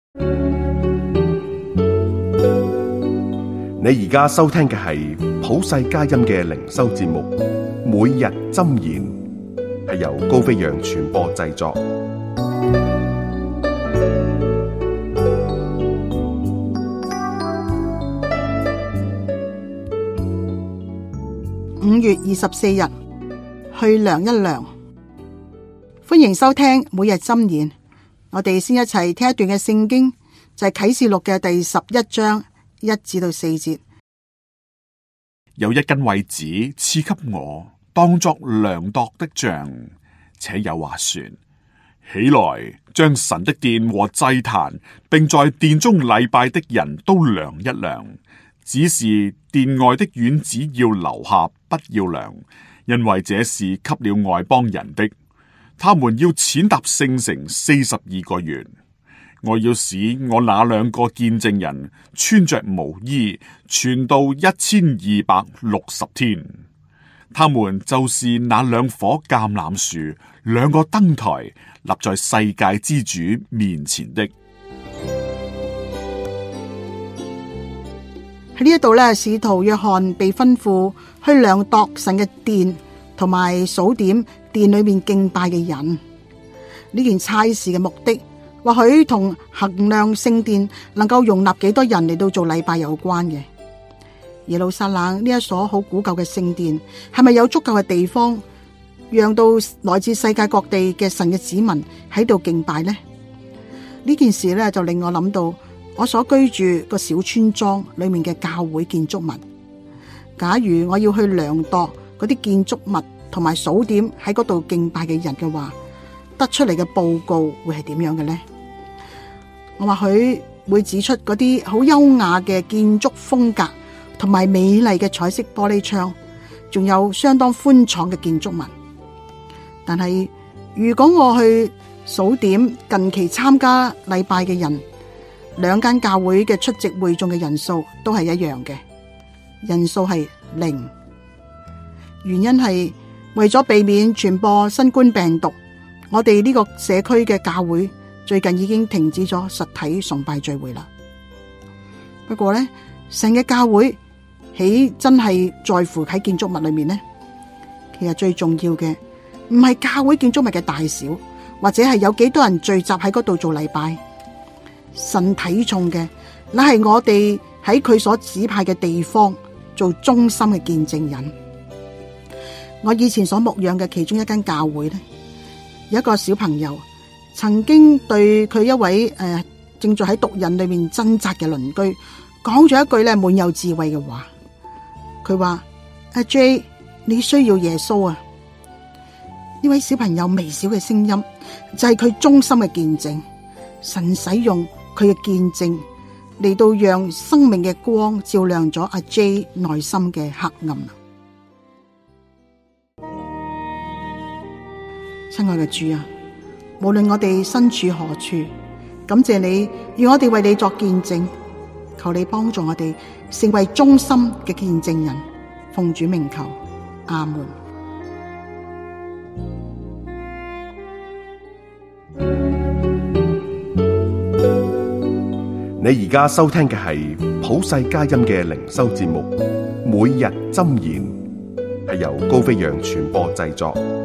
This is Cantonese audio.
你而家收聽嘅係普世佳音嘅靈修節目，每日箴言，係由高飛揚傳播製作。 5月24日，去量一量。歡迎收聽每日箴言。我哋先一齊聽一段嘅聖經，就係啟示錄嘅第11章1至4節。 有一根葦子賜給我，當作量度的杖，且有話說：起來，將神的殿和祭壇，並在殿中禮拜的人都量一量。只是殿外的院子要留下，不要量，因為這是給了外邦人的。他們要踐踏聖城42個月。我要使我那兩個見證人穿着毛衣，傳到1260天。他們就是那兩棵橄欖樹，兩個燈台，立在世界之主面前的。 喺呢一度咧，使徒約翰被吩咐去量度神嘅殿，同埋數點殿裏面敬拜嘅人。呢件差事嘅目的，或許同衡量聖殿能夠容納幾多人嚟到做禮拜有關嘅。耶路撒冷呢一所好古舊嘅聖殿，係咪有足夠嘅地方，讓到來自世界各地嘅神嘅子民喺度敬拜呢？呢件事咧就令我諗到我所居住個小村莊裏面嘅教會建築物。假如我要去量度嗰啲建築物同埋數點喺嗰度敬拜嘅人嘅話，得出嚟嘅報告會係點樣嘅呢？我或許會指出嗰啲好優雅嘅建築風格，同埋美麗嘅彩色玻璃窗，仲有相當寬敞嘅建築物。但係如果我去數點近期參加禮拜嘅人，兩間教會嘅出席會眾嘅人數都係一樣嘅，人數係0。原因係為咗避免傳播新冠病毒，我哋呢個社區嘅教會最近已經停止咗實體崇拜聚會啦。不過呢，神嘅教會豈真係在乎喺建築物裏面呢？其實最重要嘅唔係教會建築物嘅大小，或者係有幾多人聚集喺嗰度做禮拜。神睇重嘅，乃係我哋喺佢所指派嘅地方做忠心嘅見證人。我以前所牧養嘅其中一間教會呢，有一個小朋友曾經對佢一位正在喺毒癮裏面掙扎嘅鄰居講咗一句咧滿有智慧嘅話。佢話：阿 J， 你需要耶穌啊！呢位小朋友微小嘅聲音就係佢忠心嘅見證。神使用佢嘅見證嚟到讓生命嘅光照亮咗阿 J 內心嘅黑暗。親愛嘅主啊，無論我哋身處何處，感謝你，讓我哋為你作見證。求你幫助我哋成為忠心嘅見證人，奉主名求，阿門。 你而家收聽嘅係普世佳音嘅靈修節目，每日箴言，係由高飛揚傳播製作。